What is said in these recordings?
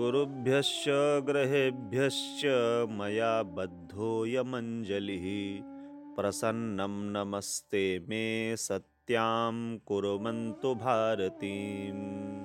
गुरुभ्यश्च ग्रहेभ्यश्च मया बद्धोऽयमञ्जलिः प्रसन्नं नमस्ते मे सत्यां कुर्वन्तु भारतीम्.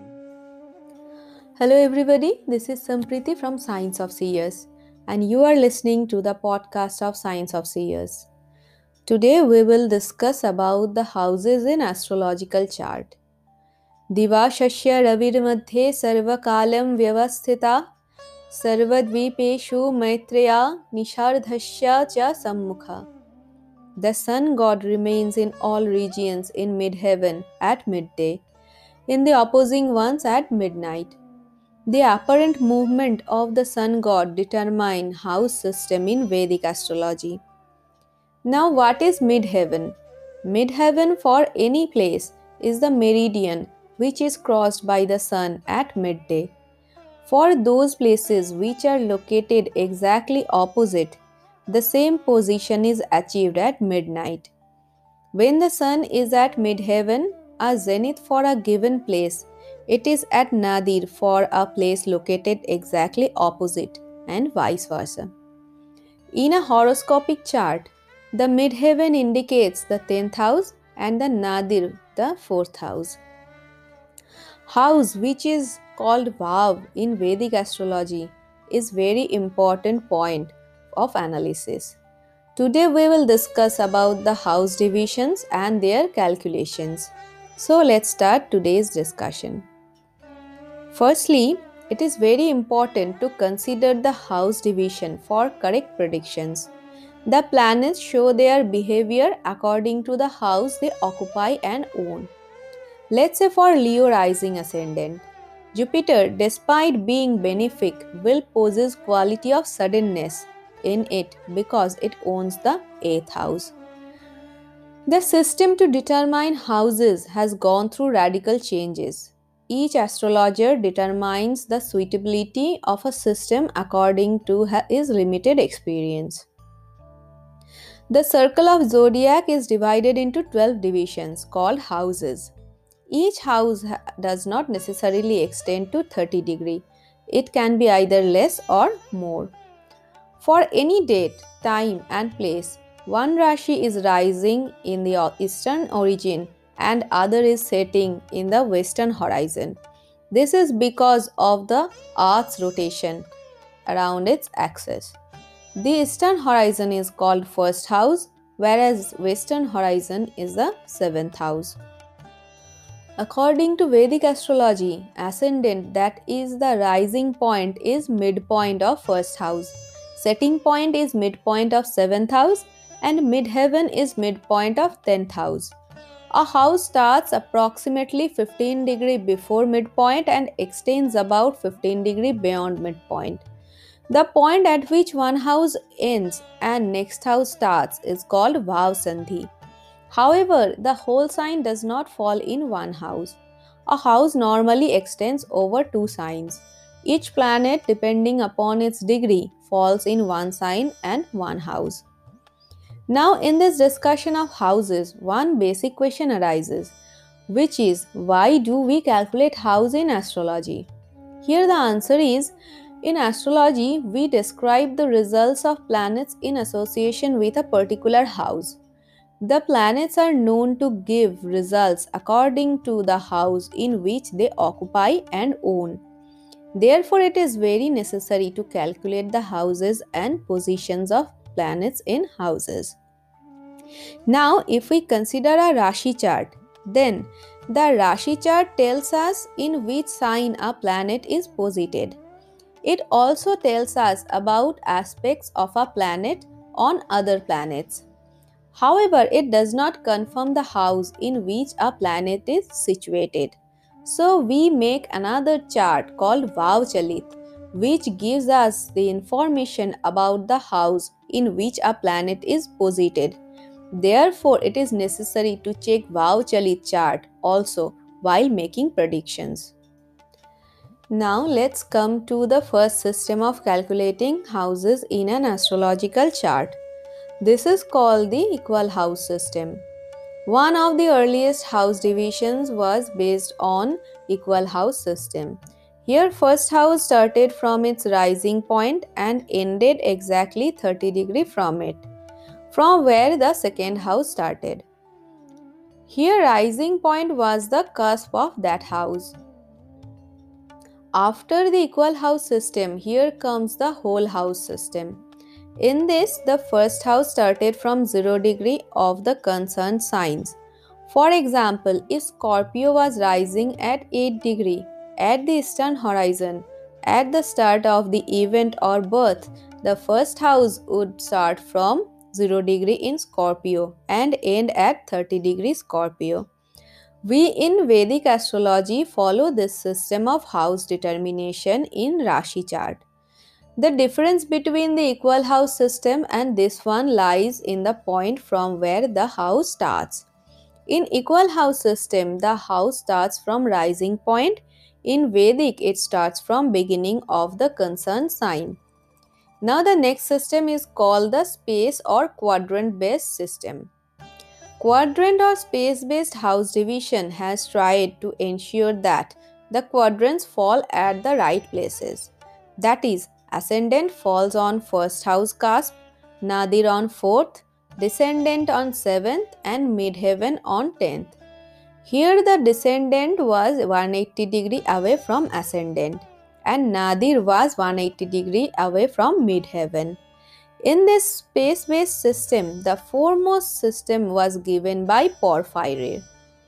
Hello, everybody. This is Sampriti from Science of Seers, and you are listening to the podcast of Science of Seers. Today, we will discuss about the houses in astrological chart. दिवाशस्य रविर्मध्ये सर्वकालं व्यवस्थिता सर्वद्वीपेषु Maitreya निषार्धस्य च सम्मुखा. The sun god remains in all regions in mid-heaven at midday, in the opposing ones at midnight. The apparent movement of the sun god determine house system in Vedic astrology. Now, what is midheaven? Midheaven for any place is the meridian which is crossed by the sun at midday. For those places which are located exactly opposite, the same position is achieved at midnight. When the sun is at midheaven, a zenith for a given place, it is at nadir for a place located exactly opposite, and vice versa. In a horoscopic chart, the midheaven indicates the 10th house and the nadir the 4th house. House, which is called Vav in Vedic astrology, is very important point of analysis. Today we will discuss about the house divisions and their calculations. So let's start today's discussion. Firstly, it is very important to consider the house division for correct predictions. The planets show their behavior according to the house they occupy and own. Let's say for Leo rising ascendant, Jupiter, despite being benefic, will possess quality of suddenness in it because it owns the 8th house. The system to determine houses has gone through radical changes. Each astrologer determines the suitability of a system according to his limited experience. The circle of zodiac is divided into 12 divisions called houses. Each house does not necessarily extend to 30 degree. It can be either less or more. For any date, time and place, one Rashi is rising in the eastern origin and other is setting in the western horizon. This is because of the Earth's rotation around its axis. The eastern horizon is called first house, whereas western horizon is the 7th house. According to Vedic astrology, ascendant, that is the rising point, is midpoint of first house. Setting point is midpoint of 7th house and midheaven is midpoint of 10th house. A house starts approximately 15 degree before midpoint and extends about 15 degree beyond midpoint. The point at which one house ends and next house starts is called Vav Sandhi. However, the whole sign does not fall in one house. A house normally extends over two signs. Each planet, depending upon its degree, falls in one sign and one house. Now, in this discussion of houses, one basic question arises, which is, why do we calculate house in astrology? Here the answer is, in astrology, we describe the results of planets in association with a particular house. The planets are known to give results according to the house in which they occupy and own. Therefore, it is very necessary to calculate the houses and positions of planets in houses. Now, if we consider a Rashi chart, then the Rashi chart tells us in which sign a planet is posited. It also tells us about aspects of a planet on other planets. However, it does not confirm the house in which a planet is situated. So, we make another chart called Vavchalit, which gives us the information about the house in which a planet is posited. Therefore, it is necessary to check Vavchalit chart also while making predictions. Now, let's come to the first system of calculating houses in an astrological chart. This is called the equal house system. One of the earliest house divisions was based on equal house system. Here first house started from its rising point and ended exactly 30 degree from it, from where the second house started. Here rising point was the cusp of that house. After the equal house system, here comes the whole house system. In this, the first house started from 0 degree of the concerned signs. For example, if Scorpio was rising at 8 degree at the eastern horizon at the start of the event or birth, the first house would start from 0 degree in Scorpio and end at 30 degree Scorpio. We in Vedic astrology follow this system of house determination in Rashi chart. The difference between the equal house system and this one lies in the point from where the house starts. In equal house system, the house starts from rising point. In Vedic, it starts from beginning of the concerned sign. Now the next system is called the space or quadrant based system. Quadrant or space based house division has tried to ensure that the quadrants fall at the right places. That is, ascendant falls on first house cusp, nadir on fourth, descendant on seventh, and midheaven on 10th. Here the descendant was 180 degree away from ascendant and nadir was 180 degree away from midheaven. In this space-based system, the foremost system was given by Porphyry.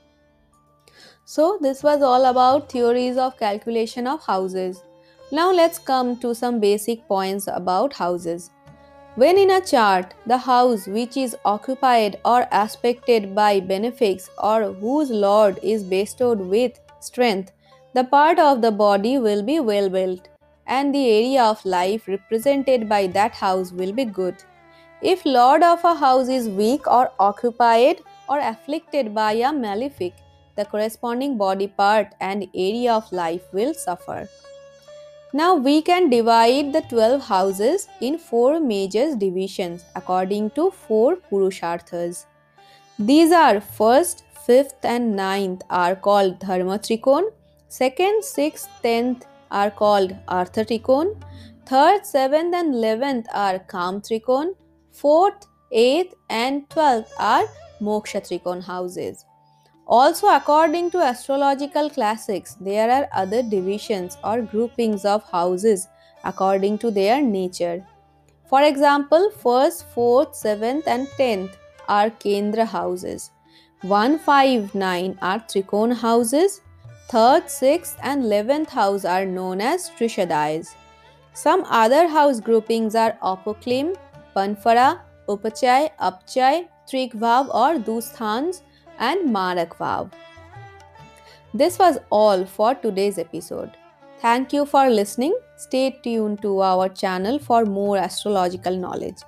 So this was all about theories of calculation of houses. Now let's come to some basic points about houses. When in a chart, the house which is occupied or aspected by benefics or whose lord is bestowed with strength, the part of the body will be well built and the area of life represented by that house will be good. If lord of a house is weak or occupied or afflicted by a malefic, the corresponding body part and area of life will suffer. Now we can divide the 12 houses in 4 major divisions according to 4 Purusharthas. These are 1st, 5th and ninth are called Dharma Trikon, 2nd, 6th, 10th are called Artha Trikon, 3rd, 7th and 11th are Kam Trikon, 4th, 8th and 12th are Moksha Trikon houses. Also, according to astrological classics, there are other divisions or groupings of houses according to their nature. For example, 1st, 4th, 7th, and 10th are Kendra houses. 1, 5, 9 are Trikona houses. 3rd, 6th, and 11th house are known as Trishadais. Some other house groupings are Apoklim, Panfara, Upachai, Apchai, Trikvav or Dusthans, and Marakvav. This was all for today's episode. Thank you for listening. Stay tuned to our channel for more astrological knowledge.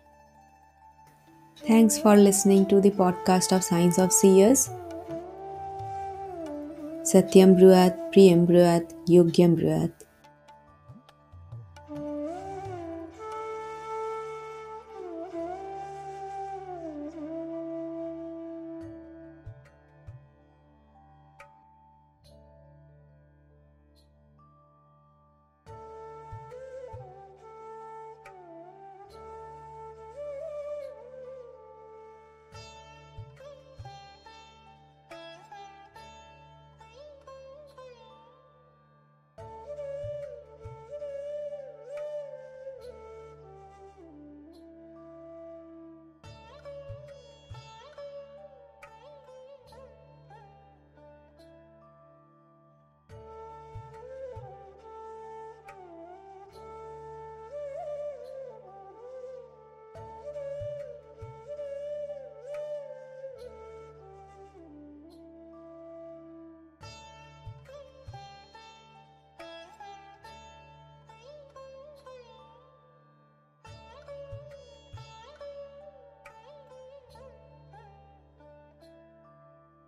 Thanks for listening to the podcast of Signs of Seers. Satyam Bruat, Priyam Bruat, Yogyam Bruat.